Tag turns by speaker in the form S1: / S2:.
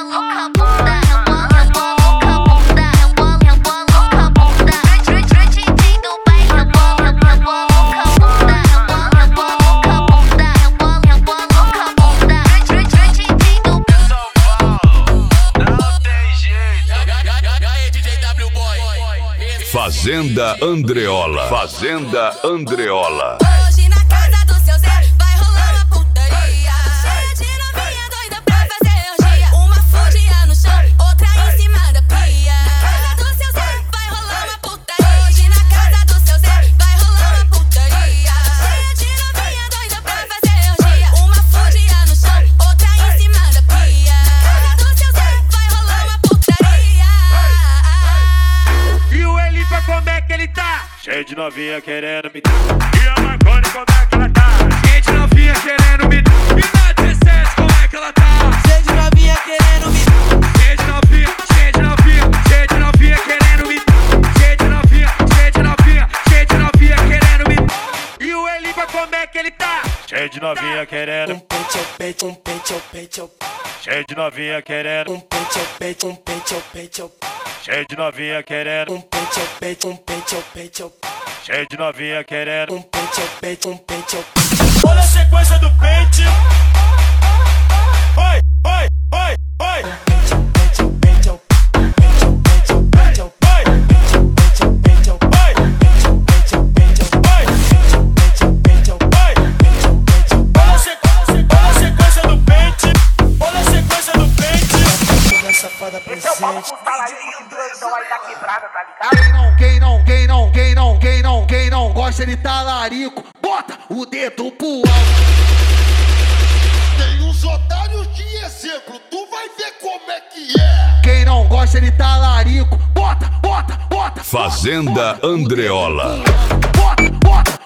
S1: Fazenda Andreola. Fazenda Andreola.
S2: Hoje na casa do seu Zé vai rolar uma putaria. Cheia de novinha doida pra fazer orgia. Uma fugia no chão, outra em cima da pia. Na casa do seu Zé vai rolar uma putaria. Hoje na casa do seu Zé vai rolar uma putaria. Cheia de novinha doida pra fazer orgia. Uma fugia no chão, outra em cima da pia. Na casa do seu Zé vai rolar uma putaria.
S3: E o Elipa, como é que ele tá? Cheio de novinha querendo me dar. E a Marconi, como é que ela tá? Cheio de novinha querendo me dar. E na 17, como é que ela tá?
S4: Cheio de novinha querendo me dar.
S3: Cheio de novinha, cheio de novinha, cheio de novinha querendo me dar. Cheio de novinha, cheio de novinha, cheio de novinha querendo me dar. E o Elipa, como é que ele tá? Cheio de novinha querendo. Cheio de novinha querendo. Cheio de novinha querendo. Cheio de novinha querendo.
S5: Olha a sequência do pente. Vai, vai, vai, vai. Olha a sequência do pente. Olha a sequência do pente.
S4: Toda safada presente.
S6: Quem não gosta de talarico, bota o dedo pro alto.
S7: Tem uns otários de exemplo, tu vai ver como é que é.
S6: Quem não gosta de talarico, bota.
S1: Fazenda Andreola.
S6: Bota